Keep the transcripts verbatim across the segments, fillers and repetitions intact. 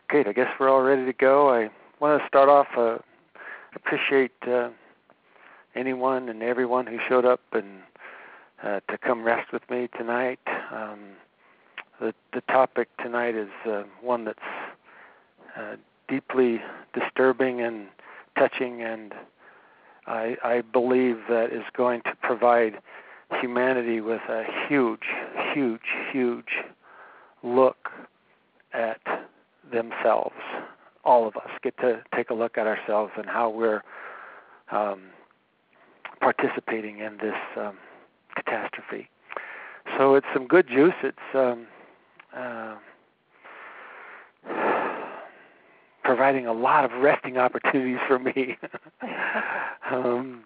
Great. I guess we're all ready to go. I want to start off, uh, appreciate uh, anyone and everyone who showed up and uh, to come rest with me tonight. Um, the, the topic tonight is uh, one that's uh, deeply disturbing and touching, and I, I believe that is going to provide humanity with a huge, huge, huge look at themselves. All of us get to take a look at ourselves and how we're um, participating in this um, catastrophe. So it's some good juice. It's um, uh, providing a lot of resting opportunities for me. um,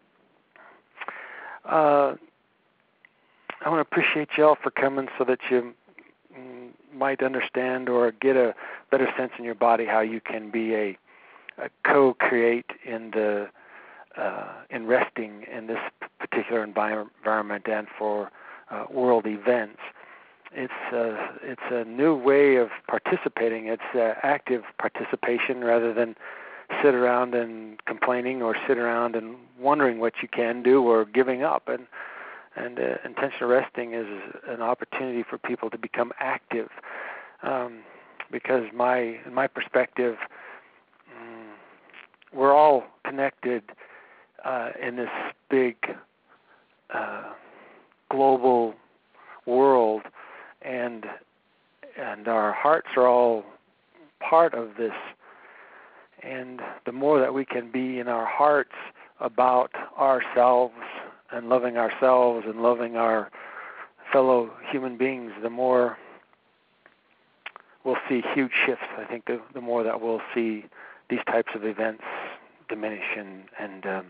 uh, I want to appreciate y'all for coming so that you might understand or get a better sense in your body how you can be a, a co-create in the uh, in resting in this particular envir- environment and for uh, world events. It's uh, it's a new way of participating. It's uh, active participation rather than sit around and complaining or sit around and wondering what you can do or giving up. And And uh, intentional resting is an opportunity for people to become active, um, because my, in my perspective, um, we're all connected uh, in this big uh, global world, and and our hearts are all part of this. And the more that we can be in our hearts about ourselves and loving ourselves and loving our fellow human beings, the more we'll see huge shifts. I think the, the more that we'll see these types of events diminish and, and um,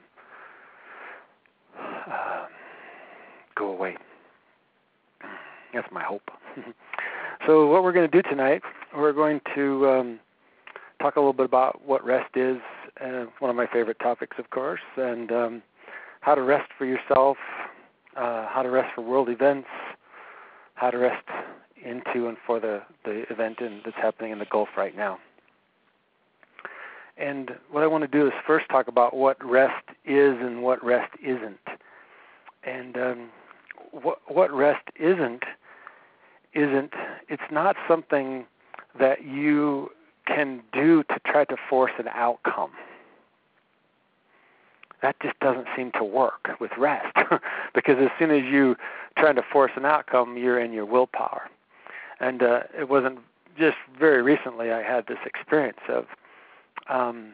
uh, go away. That's my hope. So what we're going to do tonight, we're going to um, talk a little bit about what rest is, uh, one of my favorite topics, of course, and um, how to rest for yourself, uh, how to rest for world events, how to rest into and for the, the event in, that's happening in the Gulf right now. And what I want to do is first talk about what rest is and what rest isn't. And um, what, what rest isn't, isn't, it's not something that you can do to try to force an outcome. That just doesn't seem to work with rest, because as soon as you try to force an outcome, you're in your willpower. And uh, it wasn't just very recently I had this experience of um,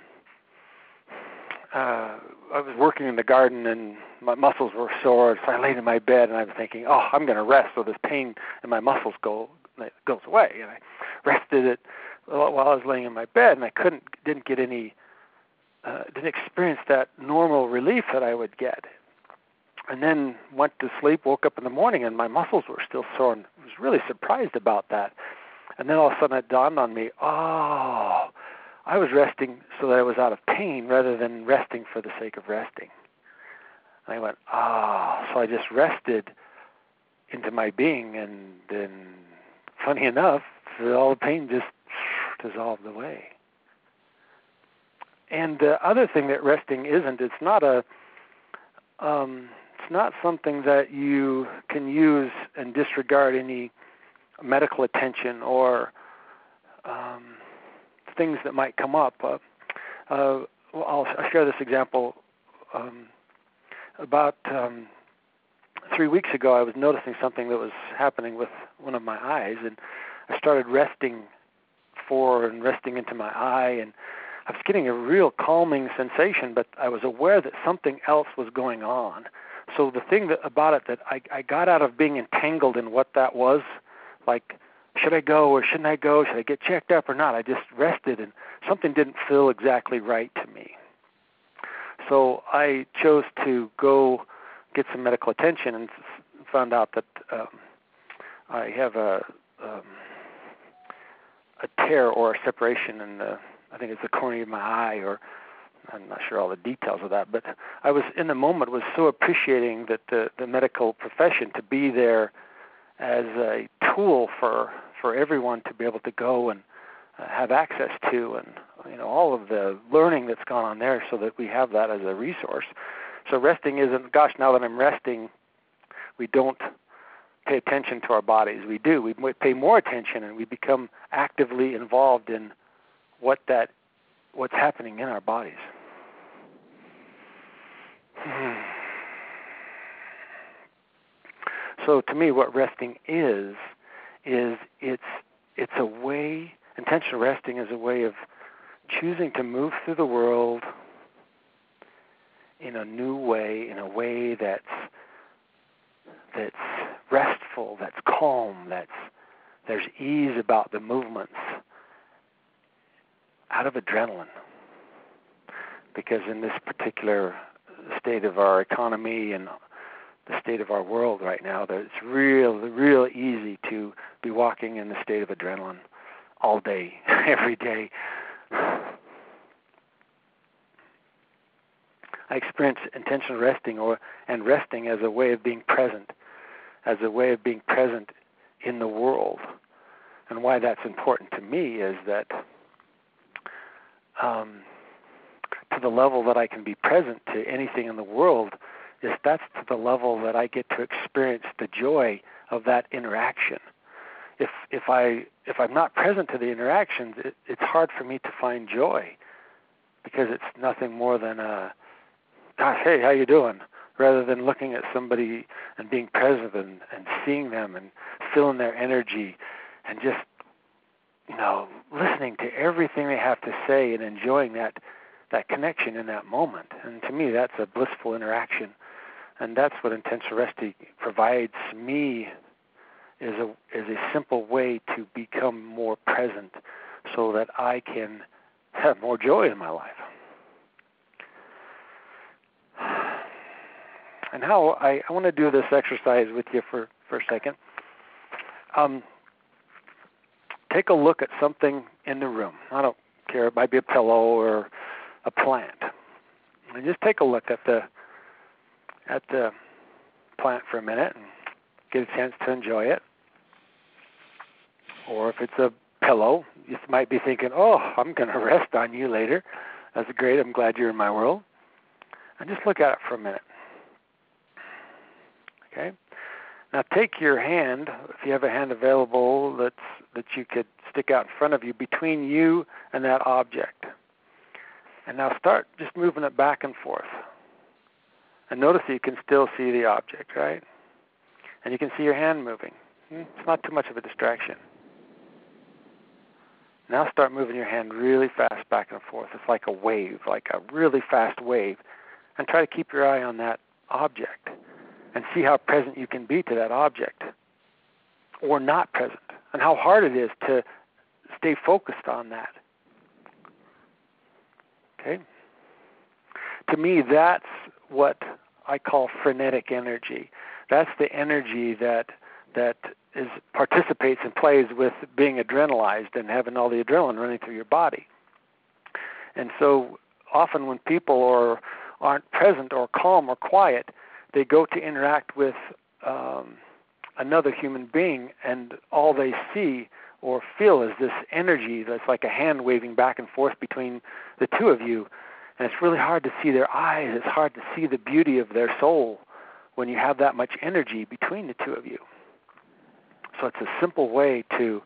uh, I was working in the garden and my muscles were sore, so I laid in my bed and I was thinking, oh, I'm going to rest so this pain in my muscles go goes away. And I rested it while I was laying in my bed, and I couldn't didn't get any. Uh, didn't experience that normal relief that I would get. And then went to sleep, woke up in the morning, and my muscles were still sore, and I was really surprised about that. And then all of a sudden it dawned on me, oh, I was resting so that I was out of pain rather than resting for the sake of resting. And I went, oh, so I just rested into my being, and then, funny enough, all the pain just dissolved away. And the other thing that resting isn't, it's not a, um, it's not something that you can use and disregard any medical attention or um, things that might come up. Uh, uh, well, I'll, I'll share this example. Um, about um, three weeks ago, I was noticing something that was happening with one of my eyes, and I started resting for and resting into my eye, and I was getting a real calming sensation, but I was aware that something else was going on. So the thing that, about it that I, I got out of being entangled in what that was, like, should I go or shouldn't I go? Should I get checked up or not? I just rested, and something didn't feel exactly right to me. So I chose to go get some medical attention and found out that um, I have a um, a tear or a separation in the, I think it's the cornea of my eye, or I'm not sure all the details of that, but I was in the moment was so appreciating that the, the medical profession to be there as a tool for for everyone to be able to go and uh, have access to, and you know all of the learning that's gone on there, so that we have that as a resource. So resting isn't, gosh, now that I'm resting, we don't pay attention to our bodies. We do. We pay more attention, and we become actively involved in what that, what's happening in our bodies. So to me, what resting is, is it's it's a way, intentional resting is a way of choosing to move through the world in a new way, in a way that's that's restful, that's calm, that's there's ease about the movements, out of adrenaline. Because in this particular state of our economy and the state of our world right now, that it's real, real easy to be walking in the state of adrenaline all day, every day. I experience intentional resting or and resting as a way of being present, as a way of being present in the world. And why that's important to me is that um, to the level that I can be present to anything in the world, is that's to the level that I get to experience the joy of that interaction. If if I if I'm not present to the interactions, it, it's hard for me to find joy, because it's nothing more than a, gosh, hey, how you doing? Rather than looking at somebody and being present and, and seeing them and feeling their energy and just, you know, listening to everything they have to say and enjoying that that connection in that moment. And to me, that's a blissful interaction. And that's what intentional resting provides me, is a is a simple way to become more present so that I can have more joy in my life. And how I, I want to do this exercise with you for, for a second. Um, take a look at something in the room. I don't care, it might be a pillow or a plant. And just take a look at the at the plant for a minute and get a chance to enjoy it. Or if it's a pillow, you might be thinking, oh, I'm going to rest on you later. That's great. I'm glad you're in my world. And just look at it for a minute. Okay? Now take your hand, if you have a hand available that's, that you could stick out in front of you, between you and that object. And now start just moving it back and forth. And notice that you can still see the object, right? And you can see your hand moving. It's not too much of a distraction. Now start moving your hand really fast back and forth. It's like a wave, like a really fast wave. And try to keep your eye on that object and see how present you can be to that object, or not present, and how hard it is to stay focused on that. Okay? To me, that's what I call frenetic energy. That's the energy that that is participates and plays with being adrenalized and having all the adrenaline running through your body. And so often when people are, aren't present or calm or quiet, they go to interact with um, another human being, and all they see or feel is this energy that's like a hand waving back and forth between the two of you. And it's really hard to see their eyes. It's hard to see the beauty of their soul when you have that much energy between the two of you. So it's a simple way to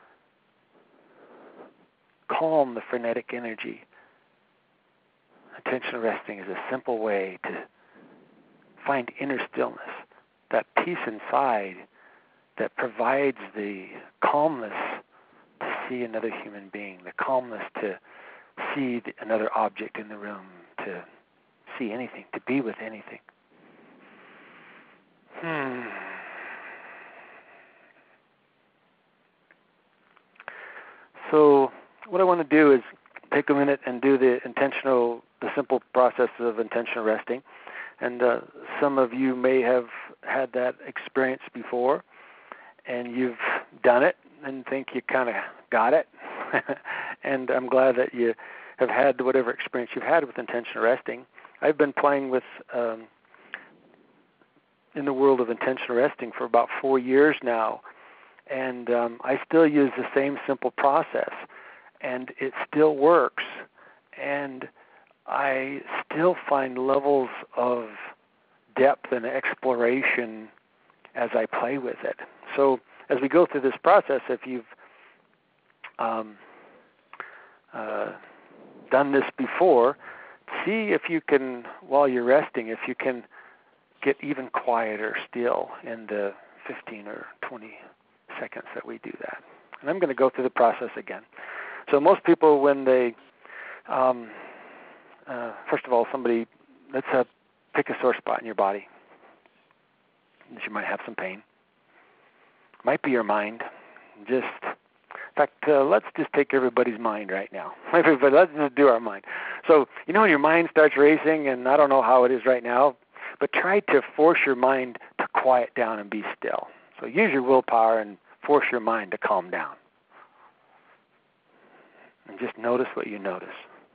calm the frenetic energy. Intentional resting is a simple way to find inner stillness, that peace inside that provides the calmness to see another human being, the calmness to see the, another object in the room, to see anything, to be with anything. Hmm. So what I want to do is take a minute and do the intentional, the simple process of intentional resting. And uh, some of you may have had that experience before, and you've done it and think you kind of got it. And I'm glad that you have had whatever experience you've had with intentional resting. I've been playing with um, in the world of intentional resting for about four years now, and um, I still use the same simple process. and it still works, and I still find levels of depth and exploration as I play with it. So as we go through this process, if you've um, uh, done this before, see if you can, while you're resting, if you can get even quieter still in the fifteen or twenty seconds that we do that. And I'm going to go through the process again. So most people, when they, um, uh, first of all, somebody, let's uh, pick a sore spot in your body. You might have some pain. Might be your mind. Just, in fact, uh, let's just take everybody's mind right now. Everybody, let's just do our mind. So, you know when your mind starts racing, and I don't know how it is right now, but try to force your mind to quiet down and be still. So use your willpower and force your mind to calm down. And just notice what you notice.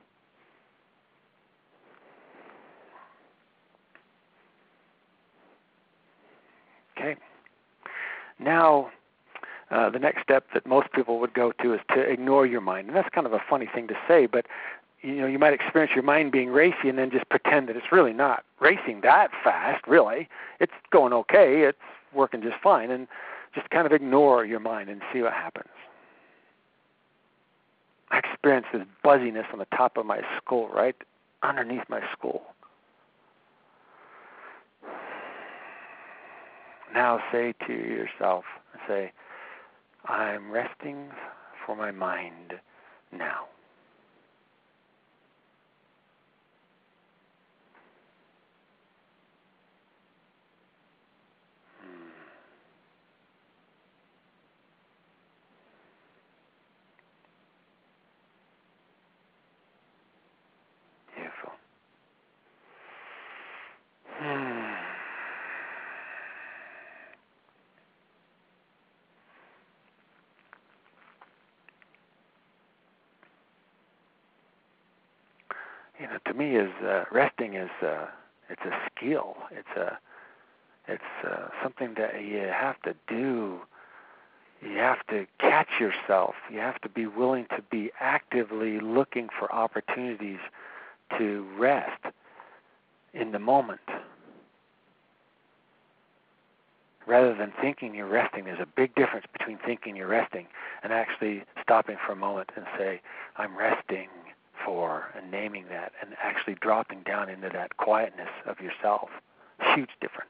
Okay. Now, uh, the next step that most people would go to is to ignore your mind. And that's kind of a funny thing to say, but you know, you might experience your mind being racy and then just pretend that it's really not racing that fast, really. It's going okay. It's working just fine. And just kind of ignore your mind and see what happens. I experience this buzziness on the top of my skull, right underneath my skull. Now say to yourself, say, I'm resting for my mind now. Beautiful. Hmm. You know, to me, is uh, resting is uh, it's a skill. It's a it's uh, something that you have to do. You have to catch yourself. You have to be willing to be actively looking for opportunities to rest in the moment. Rather than thinking you're resting, there's a big difference between thinking you're resting and actually stopping for a moment and say, I'm resting for, and naming that, and actually dropping down into that quietness of yourself. Huge difference.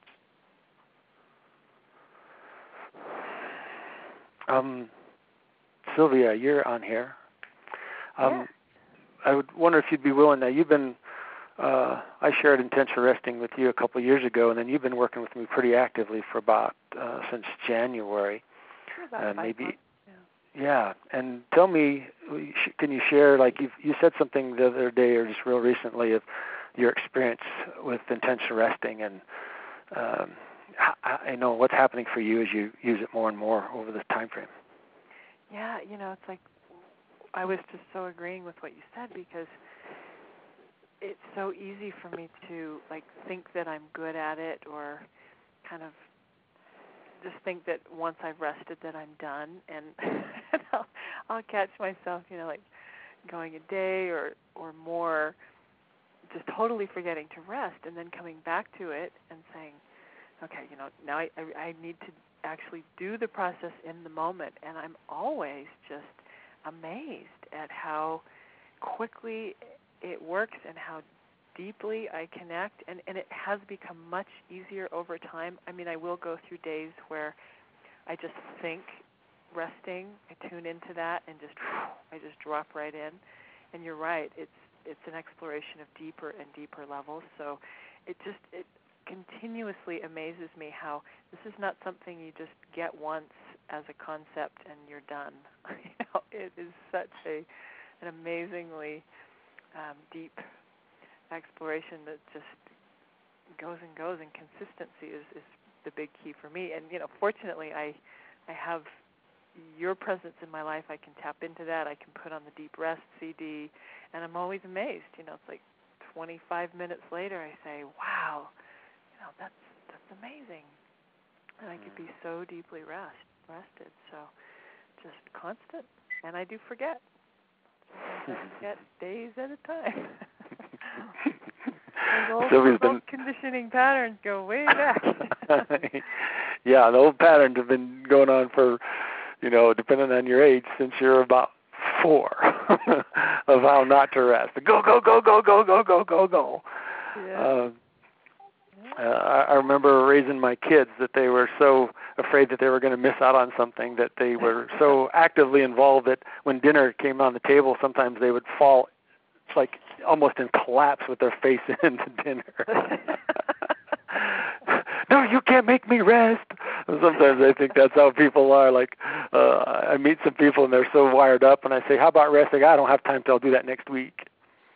Um, Sylvia, you're on here. Um, yeah. I would wonder if you'd be willing. Now, you've been, uh, I shared intentional resting with you a couple of years ago, and then you've been working with me pretty actively for about, uh, since January. About uh, five maybe. months. Yeah. Yeah, and tell me, can you share, like you you said something the other day or just real recently of your experience with intentional resting, and um, I know what's happening for you as you use it more and more over this time frame. Yeah, you know, it's like I was just so agreeing with what you said, because it's so easy for me to like think that I'm good at it, or kind of just think that once I've rested that I'm done, and I'll, I'll catch myself, you know, like going a day or, or more just totally forgetting to rest, and then coming back to it and saying, okay, you know, now I, I, I need to actually do the process in the moment. And I'm always just amazed at how quickly it works and how deeply I connect, and, and it has become much easier over time. I mean, I will go through days where I just think resting, I tune into that, and just I just drop right in. And you're right, it's it's an exploration of deeper and deeper levels. So it just it continuously amazes me how this is not something you just get once as a concept and you're done. You know, it is such a an amazingly um, deep exploration that just goes and goes, and consistency is, is the big key for me. And, you know, fortunately, I I have your presence in my life. I can tap into that. I can put on the Deep Rest C D, and I'm always amazed. You know, it's like twenty-five minutes later, I say, wow, you know, that's that's amazing. And I could be so deeply rest, rested. So just constant. And I do forget. Get days at a time. Those old, Sylvia's old been conditioning patterns go way back. Yeah, the old patterns have been going on for, you know, depending on your age, since you're about four, of how not to rest. Go, go, go, go, go, go, go, go, go. Yeah. Uh, uh, I, I remember raising my kids that they were so afraid that they were going to miss out on something that they were so actively involved that when dinner came on the table, sometimes they would fall, it's like almost in collapse with their face into dinner. No, you can't make me rest. Sometimes I think that's how people are. Like, uh, I meet some people and they're so wired up, and I say, "How about resting?" "I don't have time till I'll do that next week."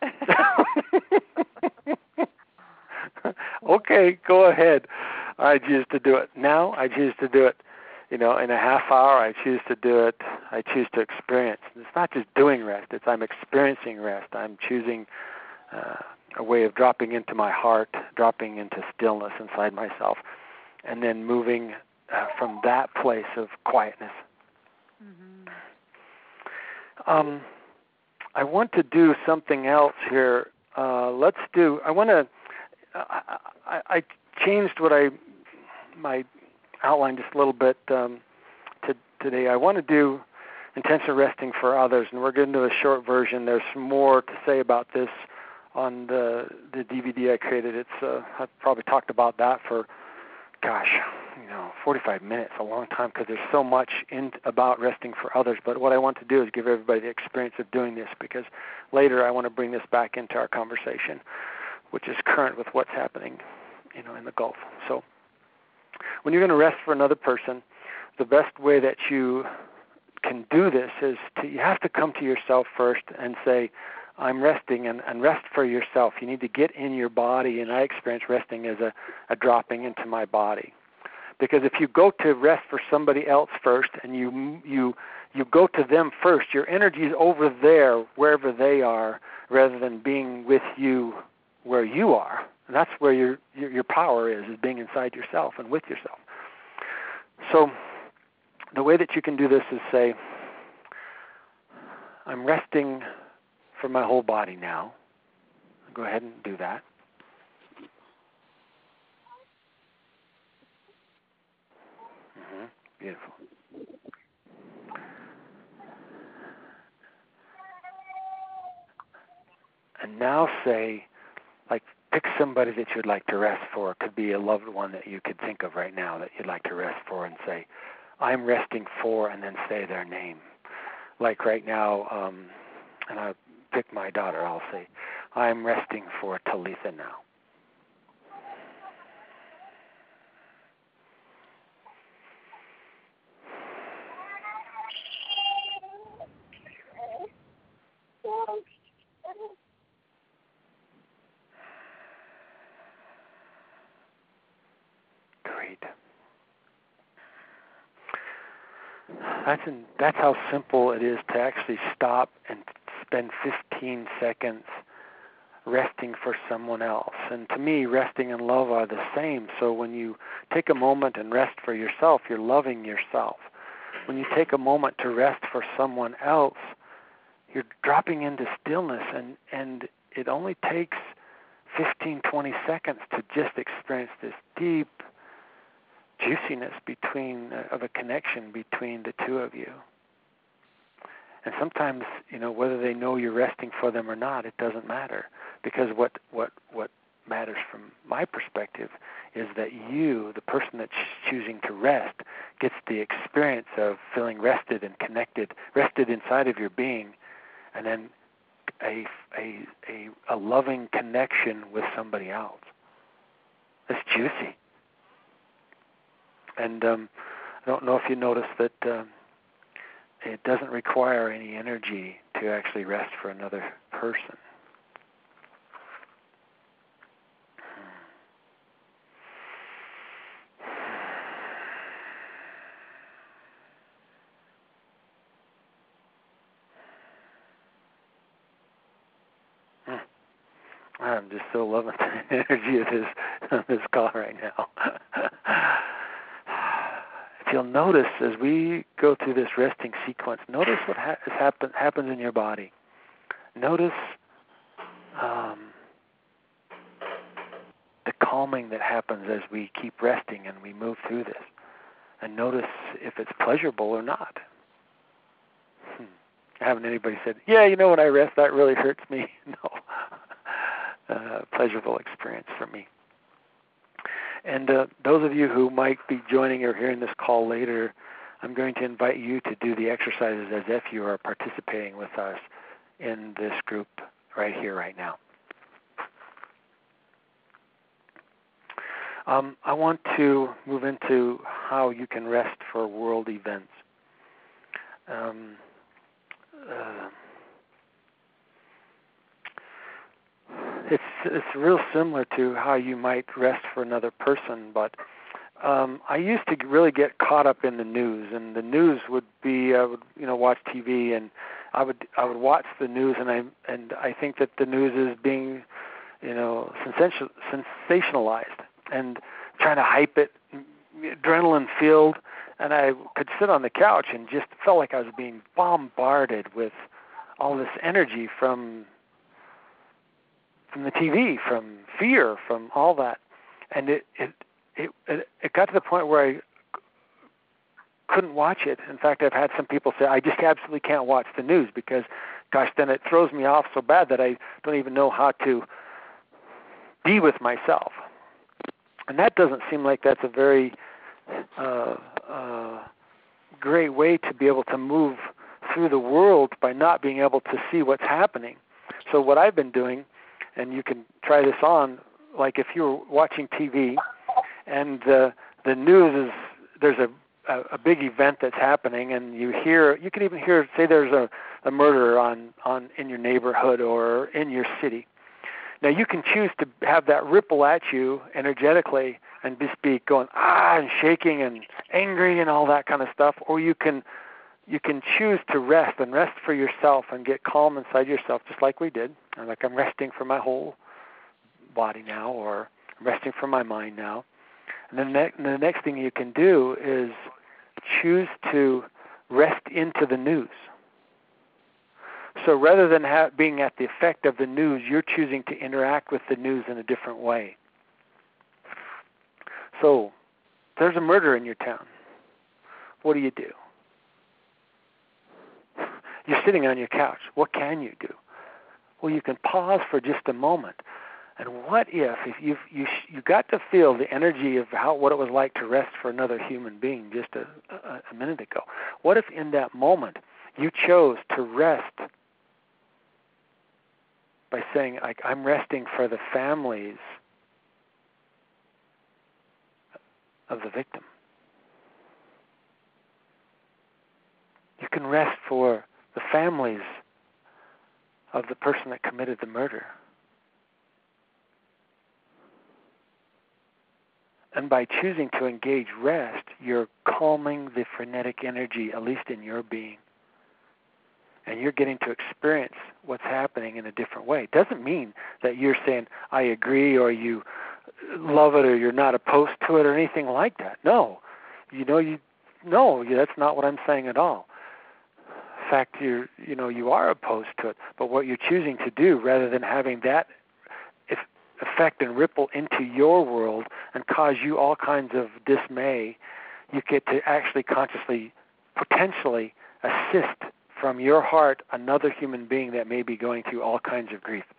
Okay, go ahead. I choose to do it now. I choose to do it, you know, in a half hour. I choose to do it. I choose to experience. It's not just doing rest. It's I'm experiencing rest. I'm choosing uh, a way of dropping into my heart, dropping into stillness inside myself, and then moving uh, from that place of quietness. Mm-hmm. Um, I want to do something else here. Uh, let's do. I want to. I, I, I changed what I my outline just a little bit um, to, today. I want to do intentional resting for others, and we're going to do a short version. There's more to say about this on the the D V D I created. It's uh, I've probably talked about that for, gosh, you know, forty-five minutes, a long time, because there's so much in about resting for others. But what I want to do is give everybody the experience of doing this, because later I want to bring this back into our conversation, which is current with what's happening, you know, in the Gulf. So when you're going to rest for another person, the best way that you can do this is to, you have to come to yourself first and say, I'm resting, and, and rest for yourself. You need to get in your body, and I experience resting as a, a dropping into my body. Because if you go to rest for somebody else first, and you you you go to them first, your energy is over there, wherever they are, rather than being with you where you are. And that's where your, your your power is, is being inside yourself and with yourself. So the way that you can do this is say, I'm resting for my whole body now. Go ahead and do that. Mm-hmm. Beautiful. And now say, like, pick somebody that you'd like to rest for. It could be a loved one that you could think of right now that you'd like to rest for, and say, I'm resting for, and then say their name. Like right now, um, and I pick my daughter, I'll say, I'm resting for Talitha now. Great. That's in, that's how simple it is to actually stop and spend fifteen seconds resting for someone else. And to me, resting and love are the same. So when you take a moment and rest for yourself, you're loving yourself. When you take a moment to rest for someone else, you're dropping into stillness, and, and it only takes fifteen, twenty seconds to just experience this deep juiciness between uh, of a connection between the two of you. And sometimes, you know, whether they know you're resting for them or not, it doesn't matter, because what what what matters from my perspective is that you, the person that's choosing to rest, gets the experience of feeling rested and connected, rested inside of your being, and then a a a, a loving connection with somebody else. It's juicy. And um, I don't know if you noticed that um, it doesn't require any energy to actually rest for another person. I'm just so loving the energy of this, this call right now. If you'll notice, as we go through this resting sequence, notice what ha- happen- happens in your body. Notice um, the calming that happens as we keep resting and we move through this. And notice if it's pleasurable or not. Hmm. Haven't anybody said, yeah, you know, when I rest, that really hurts me? No. Uh, pleasurable experience for me. And uh, those of you who might be joining or hearing this call later, I'm going to invite you to do the exercises as if you are participating with us in this group right here, right now. Um, I want to move into how you can rest for world events. Um, uh, it's it's real similar to how you might rest for another person, but um, I used to really get caught up in the news, and the news would be I would you know watch T V, and I would I would watch the news, and I and I think that the news is being you know sensationalized and trying to hype it, adrenaline filled, and I could sit on the couch and just felt like I was being bombarded with all this energy from from the T V, from fear, from all that, and it it it it got to the point where I couldn't watch it. In fact, I've had some people say I just absolutely can't watch the news because, gosh, then it throws me off so bad that I don't even know how to be with myself. And that doesn't seem like that's a very uh, uh, great way to be able to move through the world by not being able to see what's happening. So what I've been doing, and you can try this on, like if you're watching T V and uh, the news is, there's a, a, a big event that's happening and you hear, you can even hear, say there's a, a murder on, on in your neighborhood or in your city. Now, you can choose to have that ripple at you energetically and just be going, ah, and shaking and angry and all that kind of stuff, or you can you can choose to rest and rest for yourself and get calm inside yourself, just like we did. Like I'm resting for my whole body now, or I'm resting for my mind now. And then ne- the next thing you can do is choose to rest into the news. So rather than ha- being at the effect of the news, you're choosing to interact with the news in a different way. So there's a murder in your town. What do you do? You're sitting on your couch. What can you do? Well, you can pause for just a moment. And what if, if you've, you you got to feel the energy of how what it was like to rest for another human being just a, a, a minute ago. What if in that moment you chose to rest by saying, like, I'm resting for the families of the victim. You can rest for the families of the person that committed the murder. And by choosing to engage rest, you're calming the frenetic energy, at least in your being. And you're getting to experience what's happening in a different way. It doesn't mean that you're saying, I agree, or you love it, or you're not opposed to it, or anything like that. No. You know, you no, that's not what I'm saying at all. In fact, you're, you know, you are opposed to it. But what you're choosing to do, rather than having that affect and ripple into your world and cause you all kinds of dismay, you get to actually consciously, potentially assist from your heart another human being that may be going through all kinds of grief.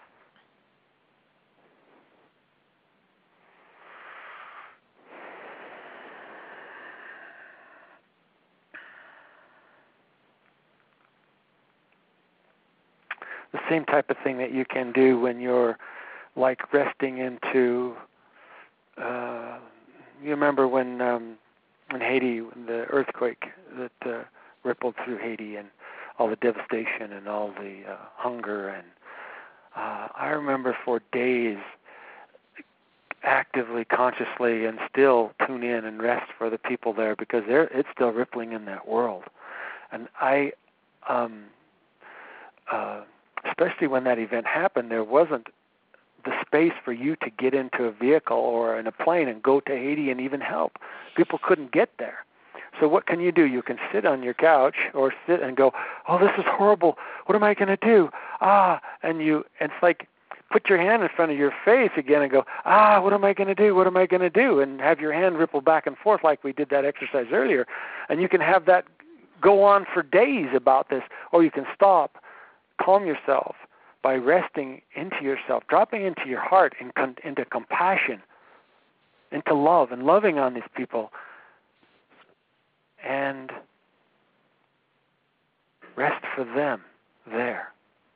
The same type of thing that you can do when you're like resting into, uh, you remember when um, in Haiti, the earthquake that uh, rippled through Haiti and all the devastation and all the uh, hunger. And uh, I remember for days actively, consciously, and still tune in and rest for the people there because they're, it's still rippling in that world. And I, um, uh, especially when that event happened, there wasn't the space for you to get into a vehicle or in a plane and go to Haiti and even help. People couldn't get there. So what can you do? You can sit on your couch or sit and go, oh, this is horrible. What am I going to do? ah, and you, and it's like, put your hand in front of your face again and go, ah, what am I going to do? What am I going to do? And have your hand ripple back and forth like we did that exercise earlier. And you can have that go on for days about this, or you can stop, calm yourself by resting into yourself, dropping into your heart, and con- into compassion, into love, and loving on these people. And rest for them there.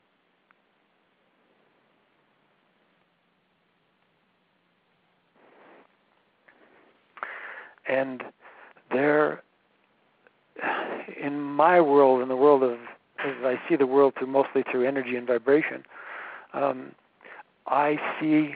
And there, in my world, in the world of, as I see the world through mostly through energy and vibration, um, I see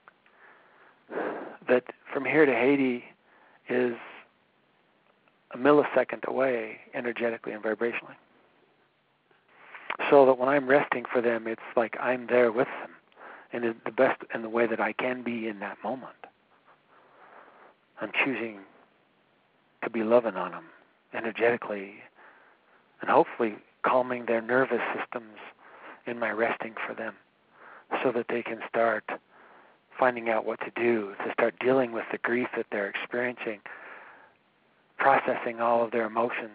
that from here to Haiti is a millisecond away energetically and vibrationally. So that when I'm resting for them, it's like I'm there with them in the best in the way that I can be in that moment. I'm choosing to be loving on them energetically and hopefully calming their nervous systems in my resting for them so that they can start finding out what to do, to start dealing with the grief that they're experiencing, processing all of their emotions.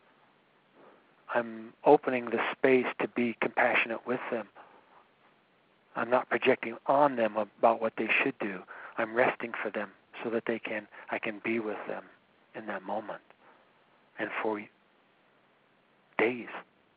I'm opening the space to be compassionate with them. I'm not projecting on them about what they should do. I'm resting for them so that they can, I can be with them in that moment and for days.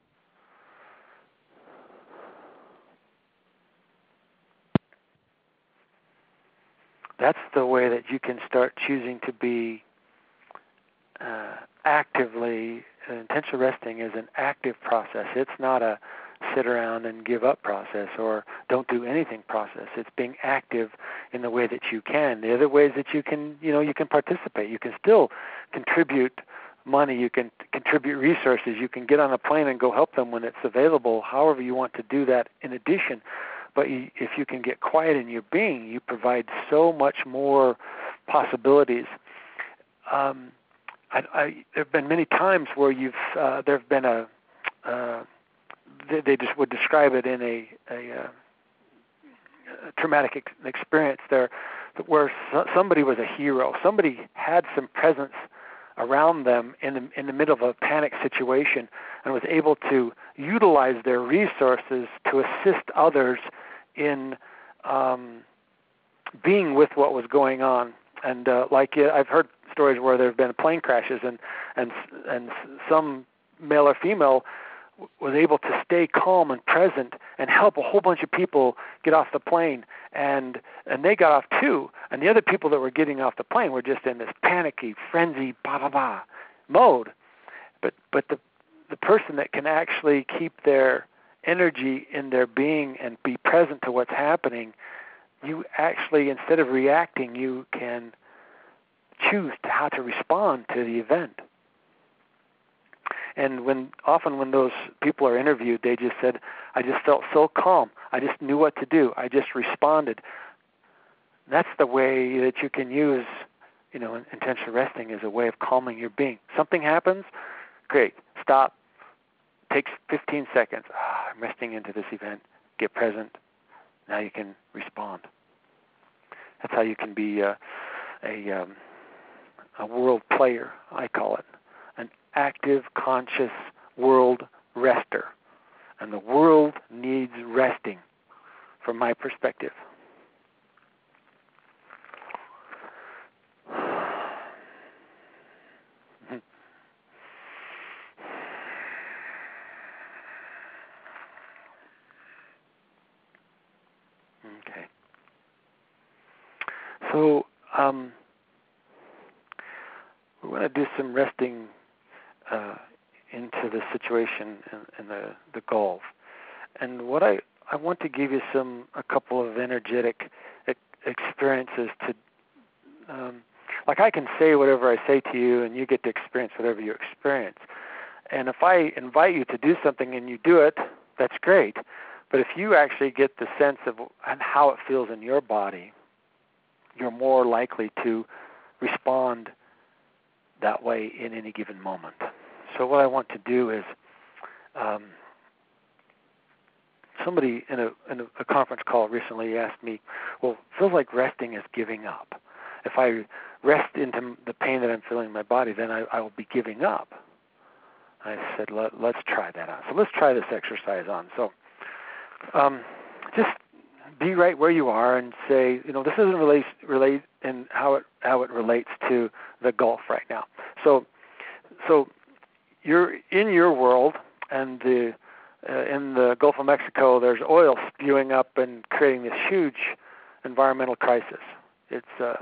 That's the way that you can start choosing to be uh, actively. Uh, intentional resting is an active process. It's not a sit around and give up process or don't do anything process. It's being active in the way that you can. The other ways that you can, you know, you can participate. You can still contribute money. You can contribute resources. You can get on a plane and go help them when it's available, however you want to do that in addition. But you, if you can get quiet in your being, you provide so much more possibilities. Um, I, I, there have been many times where you've, uh, there have been a, uh, they, they just would describe it in a, a, uh, a traumatic ex- experience there, where so, somebody was a hero. Somebody had some presence around them in the, in the middle of a panic situation and was able to utilize their resources to assist others in um, being with what was going on. And uh, like uh, I've heard stories where there have been plane crashes, and and and some male or female w- was able to stay calm and present and help a whole bunch of people get off the plane, and and they got off too. And the other people that were getting off the plane were just in this panicky, frenzy, blah blah blah mode. But but the the person that can actually keep their energy in their being and be present to what's happening, you actually, instead of reacting, you can choose to how to respond to the event. And when often when those people are interviewed, they just said, I just felt so calm. I just knew what to do. I just responded. That's the way that you can use, you know, intentional resting as a way of calming your being. Something happens, great, stop. Takes fifteen seconds. Ah, I'm resting into this event. Get present. Now you can respond. That's how you can be uh, a um, a world player, I call it, an active, conscious world rester. And the world needs resting, from my perspective. Okay. So um, we want to do some resting uh, into the situation in, in the, the Gulf. And what I, I want to give you some a couple of energetic e- experiences to, um, like I can say whatever I say to you, and you get to experience whatever you experience. And if I invite you to do something and you do it, that's great. But if you actually get the sense of how it feels in your body, you're more likely to respond that way in any given moment. So what I want to do is um, somebody in a in a, a conference call recently asked me, well, it feels like resting is giving up. If I rest into the pain that I'm feeling in my body, then I, I will be giving up. I said, Let, let's try that out. So let's try this exercise on. So um, just be right where you are and say, you know, this isn't relate relate in how it how it relates to the Gulf right now. So so you're in your world, and the uh, in the Gulf of Mexico, there's oil spewing up and creating this huge environmental crisis. It's uh,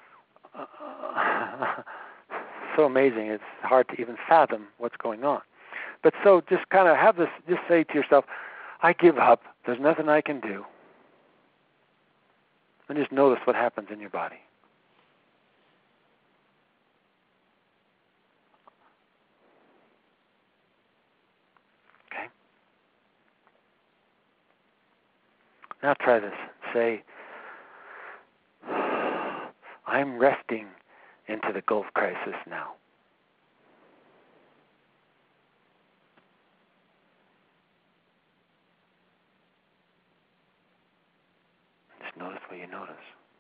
uh, so amazing. It's hard to even fathom what's going on. But so just kind of have this, just say to yourself, I give up. There's nothing I can do. And just notice what happens in your body. Okay? Now try this. Say, I'm resting into the Gulf crisis now. Just notice what you notice.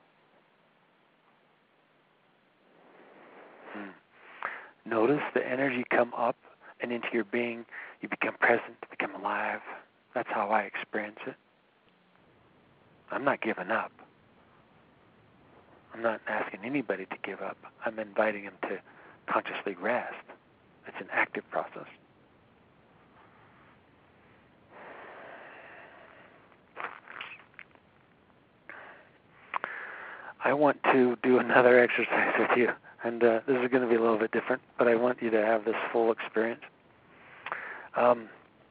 Hmm. Notice the energy come up and into your being. You become present, become alive. That's how I experience it. I'm not giving up. I'm not asking anybody to give up. I'm inviting them to consciously rest. It's an active process. I want to do another exercise with you, and uh, this is going to be a little bit different, but I want you to have this full experience. Um,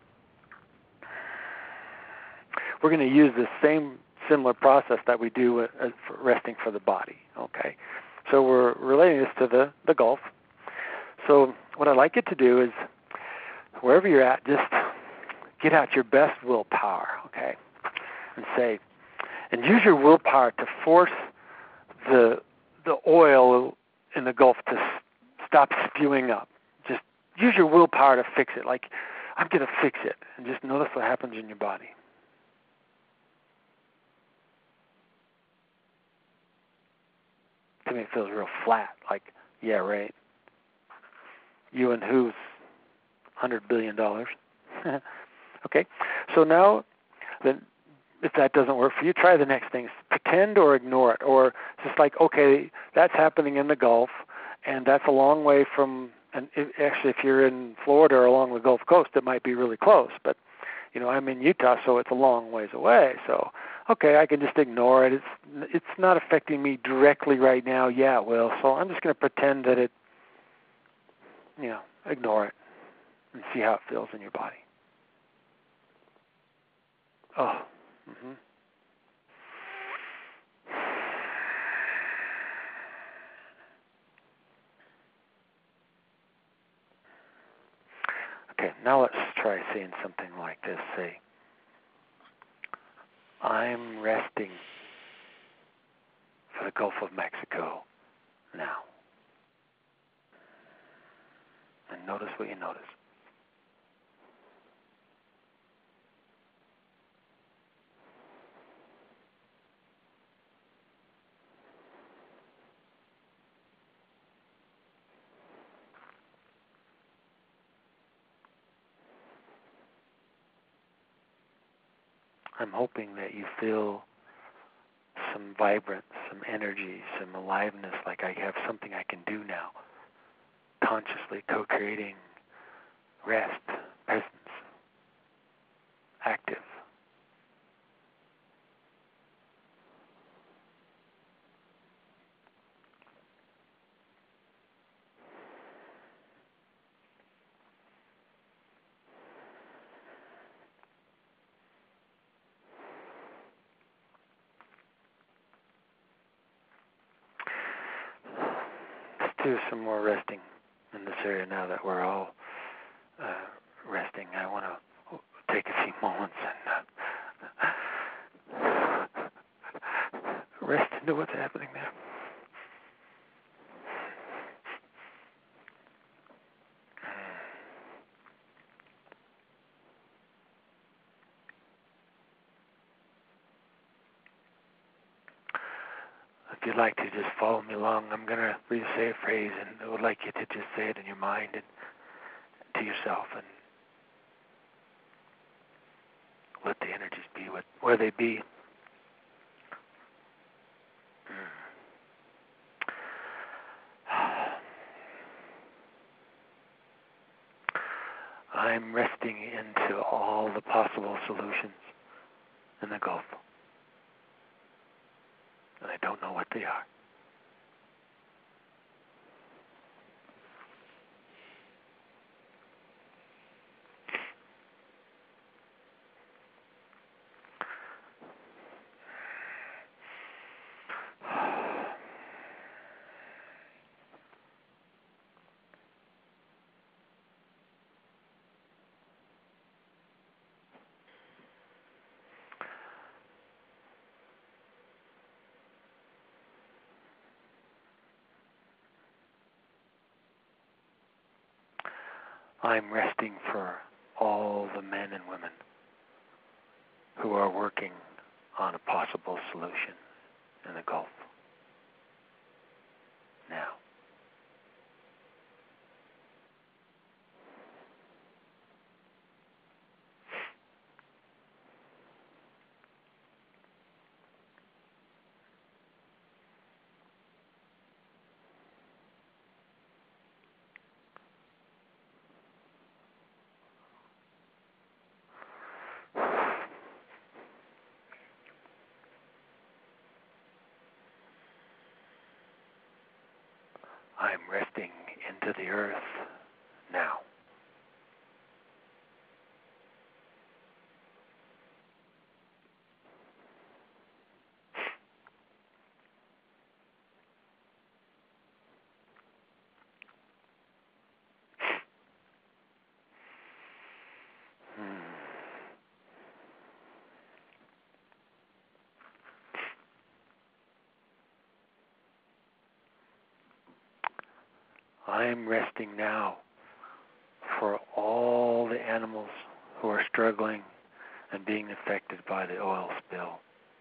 we're going to use the same similar process that we do uh, for resting for the body, okay? So we're relating this to the, the Gulf. So what I'd like you to do is, wherever you're at, just get out your best willpower, okay? And say, and use your willpower to force the the oil in the Gulf to s- stop spewing up. Just use your willpower to fix it. Like, I'm going to fix it. And just notice what happens in your body. To me, it feels real flat. Like, yeah, right. You and who's one hundred billion dollars. Okay, so now, then, if that doesn't work for you, try the next thing. Pretend or ignore it. Or just like, okay, that's happening in the Gulf, and that's a long way from, and if, actually if you're in Florida or along the Gulf Coast, it might be really close. But, you know, I'm in Utah, so it's a long ways away. So, okay, I can just ignore it. It's it's not affecting me directly right now. Yeah, it will. So I'm just going to pretend that it, you know, ignore it and see how it feels in your body. Oh, mm-hmm. Okay, now let's try saying something like this. Say, I'm resting for the Gulf of Mexico now. And notice what you notice. I'm hoping that you feel some vibrance, some energy, some aliveness, like I have something I can do now. Consciously co-creating rest, presence, active. Let's do some more resting in this area now that we're all uh, resting. I want to take a few moments and uh, rest into what's happening there. you'd like to just follow me along, I'm going to re-say a phrase, and I would like you to just say it in your mind and to yourself, and let the energies be what, where they be. I'm resting into all the possible solutions in the Gulf, and I don't know what they are. I'm resting for all the men and women who are working on a possible solution in the Gulf now. I'm resting into the earth now. Hmm. I'm resting now for all the animals who are struggling and being affected by the oil spill.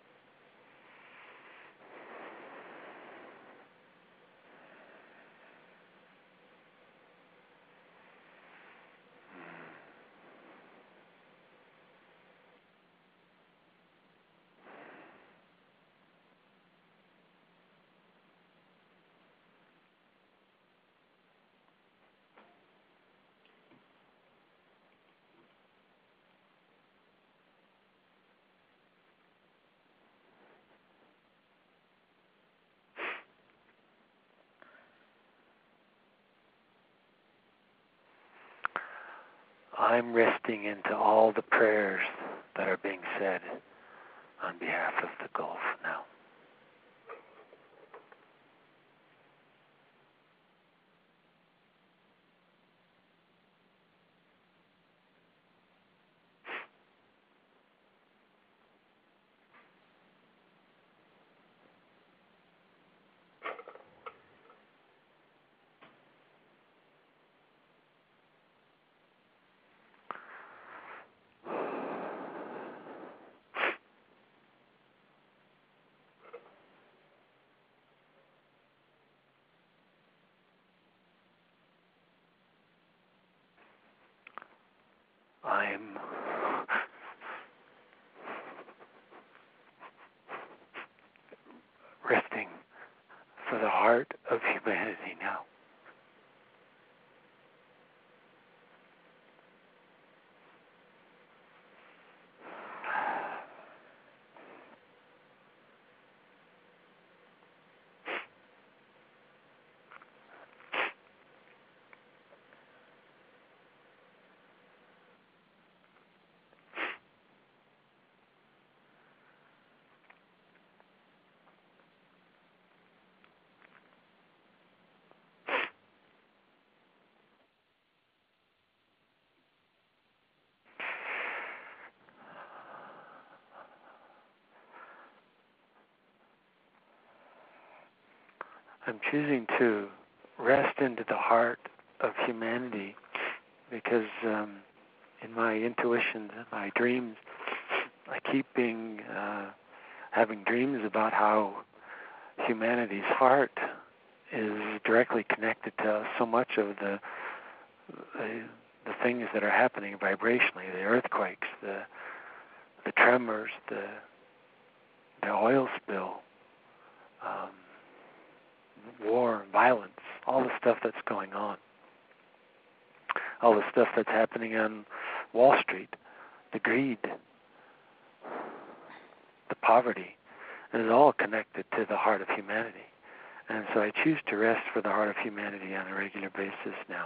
I'm resting into all the prayers that are being said on behalf of the Gulf now. I'm resting for the heart of humanity now. I'm choosing to rest into the heart of humanity because um, in my intuitions and my dreams, I keep being uh, having dreams about how humanity's heart is directly connected to so much of the the, the things that are happening vibrationally, the earthquakes, the the tremors, the the oil spill, um, war, violence, all the stuff that's going on, all the stuff that's happening on Wall Street, the greed, the poverty. It is all connected to the heart of humanity. And so I choose to rest for the heart of humanity on a regular basis now.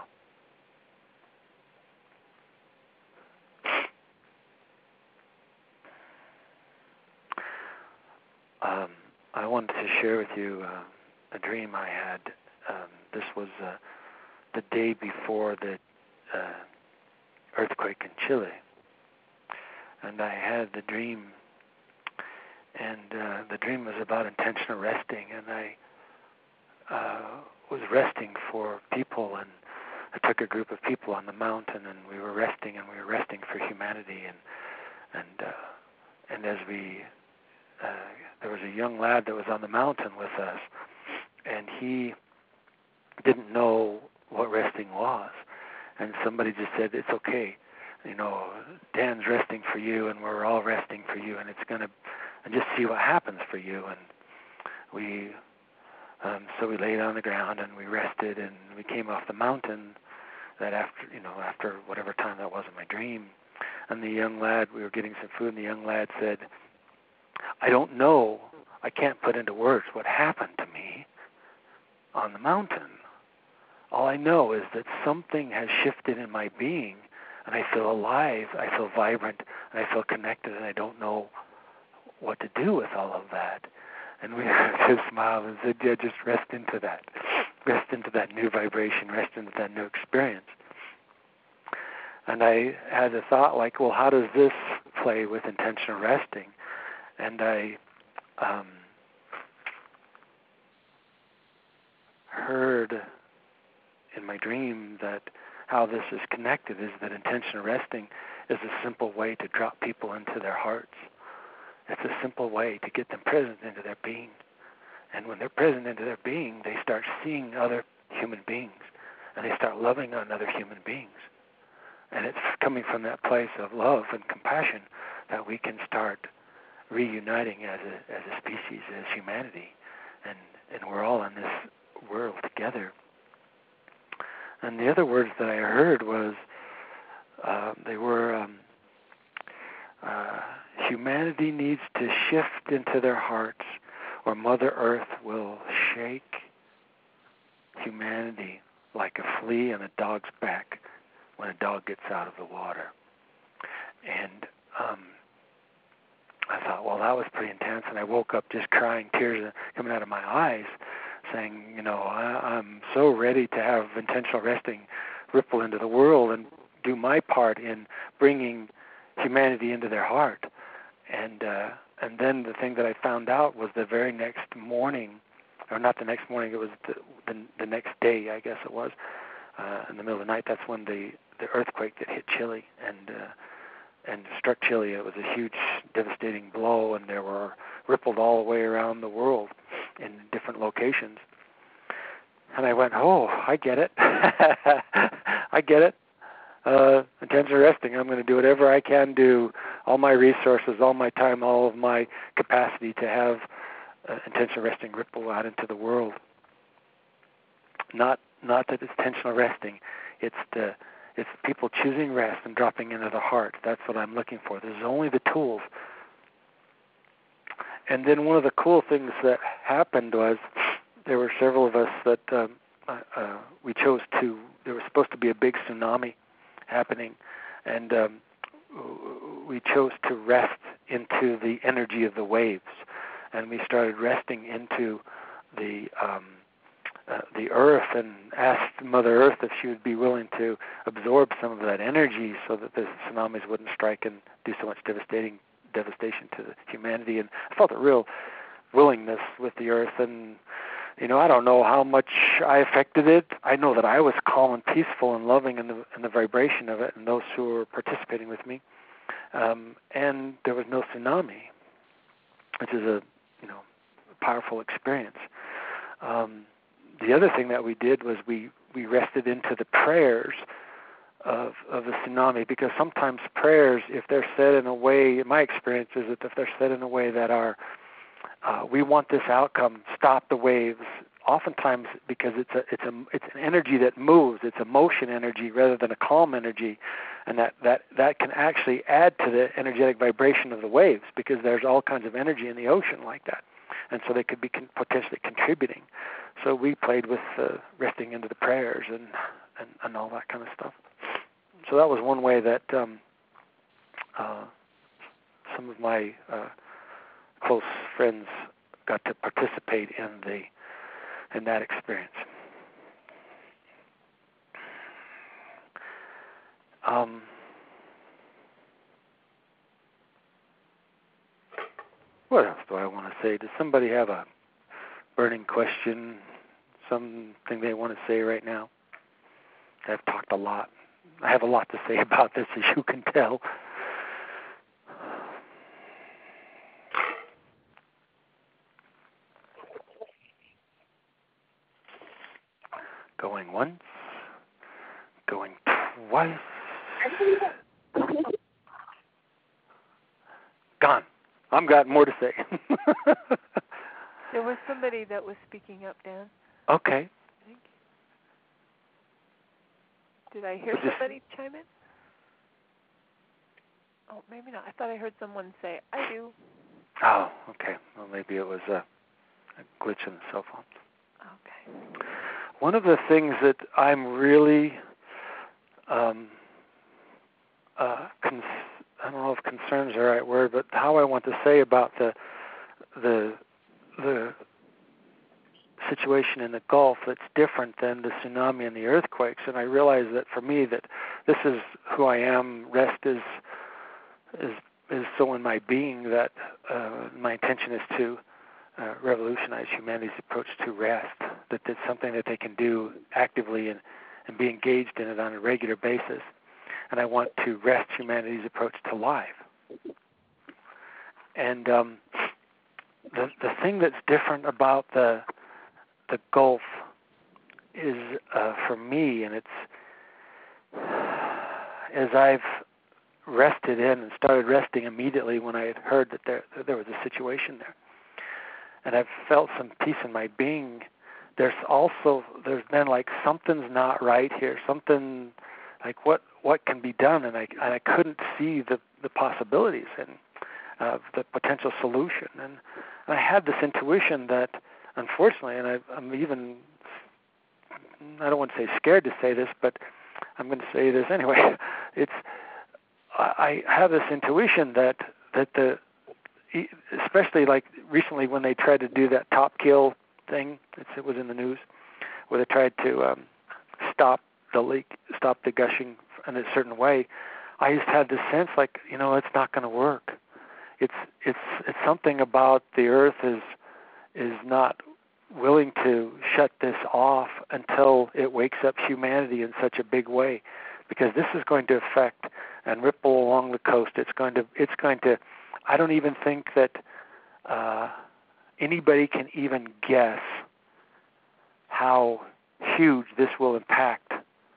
Um, I wanted to share with you uh, a dream I had. Um, this was uh, the day before the uh, earthquake in Chile. And I had the dream, and uh, the dream was about intentional resting, and I uh, was resting for people, and I took a group of people on the mountain, and we were resting, and we were resting for humanity, and and uh, and as we uh, there was a young lad that was on the mountain with us, and he didn't know what resting was, and somebody just said, "It's okay, you know, Dan's resting for you, and we're all resting for you, and it's gonna, and just see what happens for you." And we, um, so we laid on the ground and we rested, and we came off the mountain. That after, you know, after whatever time that was in my dream, and the young lad, we were getting some food, and the young lad said, "I don't know, I can't put into words what happened to me on the mountain. All I know is that something has shifted in my being, and I feel alive, I feel vibrant, and I feel connected, and I don't know what to do with all of that." And we just smiled and said, "Yeah, just rest into that. Rest into that new vibration, rest into that new experience." And I had a thought like, well, how does this play with intentional resting? And I um, heard in my dream that how this is connected is that intentional resting is a simple way to drop people into their hearts. It's a simple way to get them present into their being. And when they're present into their being, they start seeing other human beings, and they start loving on other human beings. And it's coming from that place of love and compassion that we can start reuniting as a as a species, as humanity, and and we're all in this world together. And the other words that I heard was uh, they were um, uh, humanity needs to shift into their hearts, or Mother Earth will shake humanity like a flea on a dog's back when a dog gets out of the water. And um, I thought, well, that was pretty intense, and I woke up just crying, tears coming out of my eyes, saying, you know, I, I'm so ready to have intentional resting ripple into the world and do my part in bringing humanity into their heart. And uh, and then the thing that I found out was the very next morning, or not the next morning, it was the the, the next day, I guess it was, uh, in the middle of the night. That's when the, the earthquake that hit Chile and uh, and struck Chile. It was a huge, devastating blow, and there were rippled all the way around the world in different locations. And I went, oh, I get it. I get it. Uh, intentional resting, I'm going to do whatever I can do, all my resources, all my time, all of my capacity to have uh, intentional resting ripple out into the world. Not not that it's intentional resting, it's the it's people choosing rest and dropping into the heart. That's what I'm looking for. There's only the tools. And then one of the cool things that happened was there were several of us that um, uh, uh, we chose to, there was supposed to be a big tsunami happening, and um, we chose to rest into the energy of the waves, and we started resting into the um, uh, the earth, and asked Mother Earth if she would be willing to absorb some of that energy so that the tsunamis wouldn't strike and do so much devastating devastation to the humanity. And I felt a real willingness with the earth, and you know, I don't know how much I affected it. I know that I was calm and peaceful and loving in the in the vibration of it, and those who were participating with me. Um, and there was no tsunami, which is a you know powerful experience. Um, the other thing that we did was we, we rested into the prayers of of the tsunami, because sometimes prayers, if they're said in a way, my experience is that if they're said in a way that are, uh, we want this outcome, stop the waves, oftentimes because it's a it's a it's an energy that moves, it's a motion energy rather than a calm energy, and that, that, that can actually add to the energetic vibration of the waves, because there's all kinds of energy in the ocean like that, and so they could be con- potentially contributing. So we played with uh, resting into the prayers and, and, and all that kind of stuff. So that was one way that um, uh, some of my uh, close friends got to participate in the in that experience. Um, what else do I want to say? Does somebody have a burning question, something they want to say right now? I've talked a lot. I have a lot to say about this, as you can tell. Going once, going twice. Gone. I've got more to say. There was somebody that was speaking up, Dan. Okay. Thank you. Did I hear Just, somebody chime in? Oh, maybe not. I thought I heard someone say, I do. Oh, okay. Well, maybe it was a, a glitch in the cell phone. Okay. One of the things that I'm really, um, uh, cons- I don't know if concern's the right word, but how I want to say about the the the situation in the Gulf that's different than the tsunami and the earthquakes. And I realize that for me, that this is who I am. Rest is is is so in my being that uh, my intention is to uh, revolutionize humanity's approach to rest. That it's something that they can do actively and, and be engaged in it on a regular basis. And I want to rest humanity's approach to life. And um, the the thing that's different about the the Gulf is, uh, for me, and it's as I've rested in and started resting immediately when I had heard that there that there was a situation there, and I've felt some peace in my being. There's also there's been like something's not right here. Something like what what can be done, and I and I couldn't see the the possibilities and uh, the potential solution. And, and I had this intuition that, unfortunately, and I, I'm even I don't want to say scared to say this, but I'm going to say this anyway. It's I have this intuition that that the especially like recently when they tried to do that top kill thing, it's, it was in the news, where they tried to um, stop the leak, stop the gushing in a certain way. I just had this sense like, you know, it's not going to work. It's it's it's something about the earth is is not willing to shut this off until it wakes up humanity in such a big way, because this is going to affect and ripple along the coast. It's going to it's going to I don't even think that uh, anybody can even guess how huge this will impact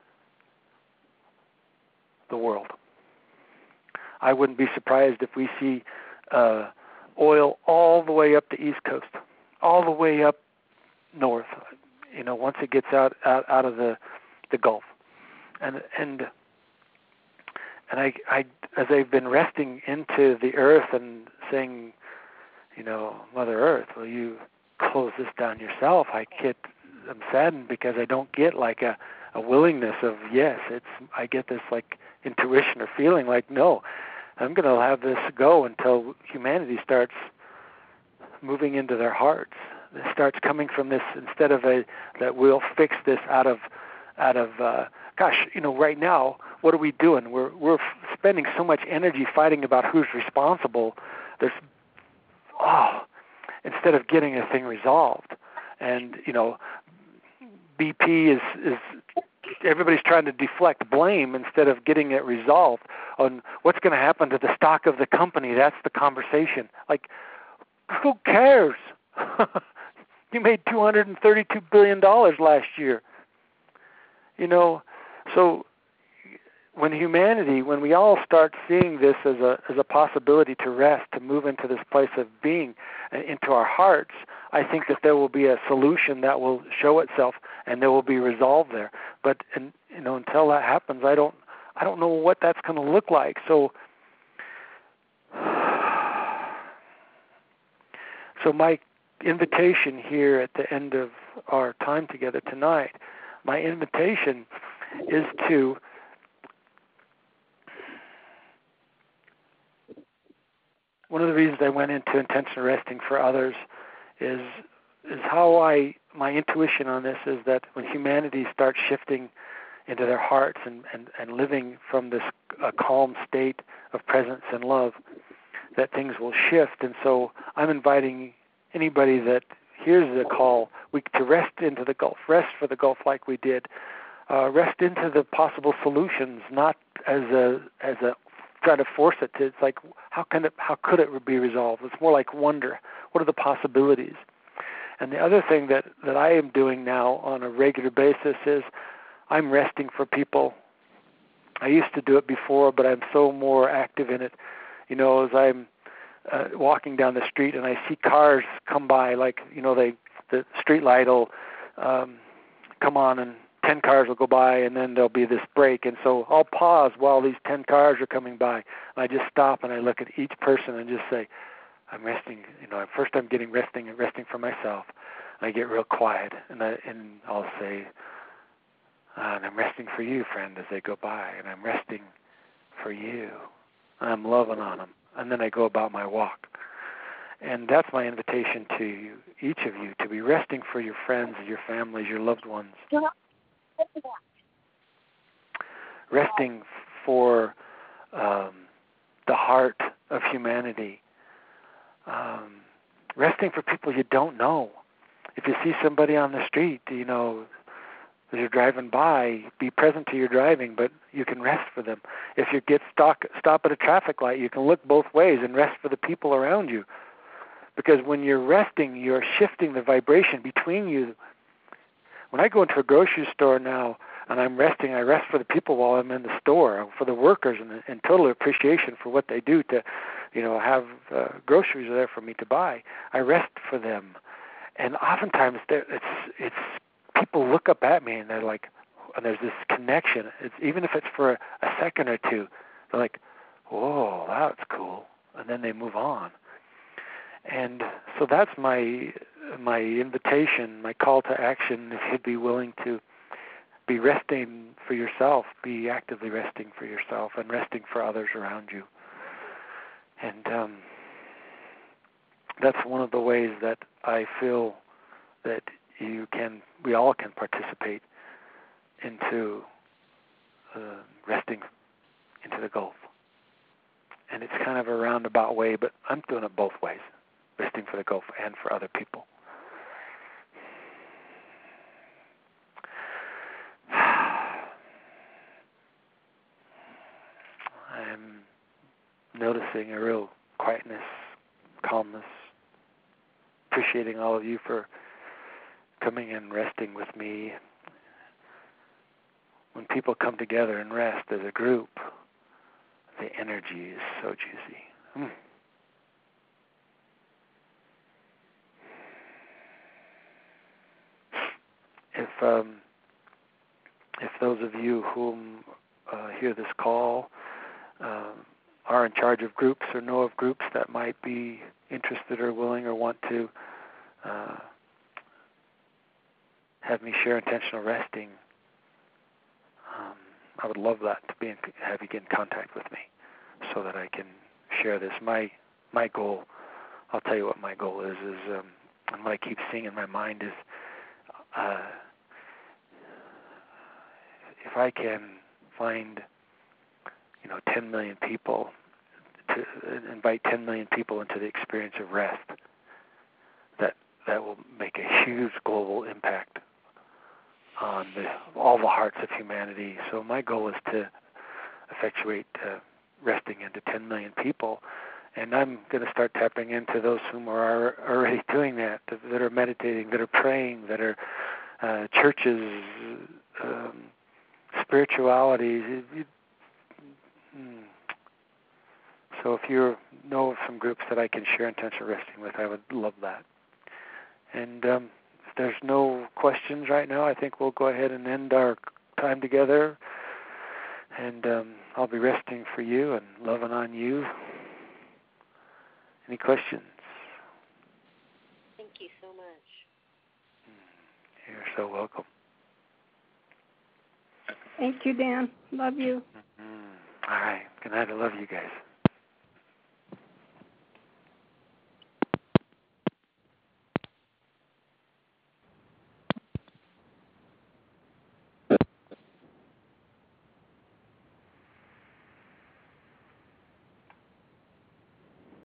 the world. I wouldn't be surprised if we see uh, oil all the way up the East Coast, all the way up north, you know, once it gets out, out, out of the, the Gulf. And and and I, I as I've been resting into the earth and saying, you know, Mother Earth, will you close this down yourself? I get I'm saddened because I don't get like a, a willingness of yes. It's I get this like intuition or feeling like no, I'm going to have this go until humanity starts moving into their hearts. It starts coming from this instead of a that we'll fix this out of out of uh, gosh, you know, right now what are we doing? We're we're spending so much energy fighting about who's responsible. There's oh, instead of getting a thing resolved, and you know, B P is is everybody's trying to deflect blame instead of getting it resolved on what's going to happen to the stock of the company. That's the conversation. Like, who cares? You made two hundred thirty-two billion dollars last year. You know, so when humanity, when we all start seeing this as a as a possibility to rest, to move into this place of being, uh, into our hearts, I think that there will be a solution that will show itself, and there will be resolve there. But and you know, until that happens, I don't I don't know what that's going to look like. So, so my invitation here at the end of our time together tonight, my invitation is to one of the reasons I went into intentional resting for others is is how I my intuition on this is that when humanity starts shifting into their hearts and, and, and living from this uh, calm state of presence and love, that things will shift. And so I'm inviting anybody that hears the call we, to rest into the Gulf, rest for the Gulf like we did, uh, rest into the possible solutions, not as a as a try to force it to. It's like how can it how could it be resolved? It's more like wonder. What are the possibilities? And the other thing that, that I am doing now on a regular basis is I'm resting for people. I used to do it before, but I'm so more active in it. You know, as I'm uh, walking down the street and I see cars come by, like, you know, they the street light will um, come on and ten cars will go by and then there'll be this break. And so I'll pause while these ten cars are coming by. And I just stop and I look at each person and just say, I'm resting, you know, first I'm getting resting and resting for myself. And I get real quiet and, I, and I'll say, uh, and I'm resting for you, friend, as they go by. And I'm resting for you. And I'm loving on them. And then I go about my walk. And that's my invitation to you, each of you, to be resting for your friends, your families, your loved ones. Resting for um, the heart of humanity. Um, resting for people you don't know. If you see somebody on the street, you know, as you're driving by, be present to your driving, but you can rest for them. If you get stuck, stop at a traffic light, you can look both ways and rest for the people around you. Because when you're resting, you're shifting the vibration between you. When I go into a grocery store now and I'm resting, I rest for the people while I'm in the store, for the workers, and, and total appreciation for what they do to, you know, have uh, groceries there for me to buy. I rest for them. And oftentimes it's it's people look up at me and they're like, and there's this connection. It's even if it's for a, a second or two, they're like, "Whoa, that's cool," and then they move on. And so that's my my invitation, my call to action. If you'd be willing to be resting for yourself, be actively resting for yourself, and resting for others around you. And um, that's one of the ways that I feel that you can, we all can participate into uh, resting into the Gulf. And it's kind of a roundabout way, but I'm doing it both ways, resting for the Gulf and for other people. I'm noticing a real quietness, calmness, appreciating all of you for coming and resting with me. When people come together and rest as a group, the energy is so juicy. Mm. If um, if those of you whom uh, hear this call um, are in charge of groups or know of groups that might be interested or willing or want to uh, have me share intentional resting, um, I would love that to be in, have you get in contact with me so that I can share this. My my goal, I'll tell you what my goal is, is um, and what I keep seeing in my mind is uh, if I can find, you know, ten million people, to invite ten million people into the experience of rest, that that will make a huge global impact on the, all the hearts of humanity. So my goal is to effectuate uh, resting into ten million people, And I'm going to start tapping into those whom are already doing that, that are meditating, that are praying, that are uh, churches, um, spirituality. It, it, mm. So if you know of some groups that I can share intentional resting with, I would love that. And um, if there's no questions right now, I think we'll go ahead and end our time together. And um, I'll be resting for you and loving on you. Any questions? Thank you so much. You're so welcome. Thank you, Dan. Love you. Mm-hmm. All right. Good night. I love you guys.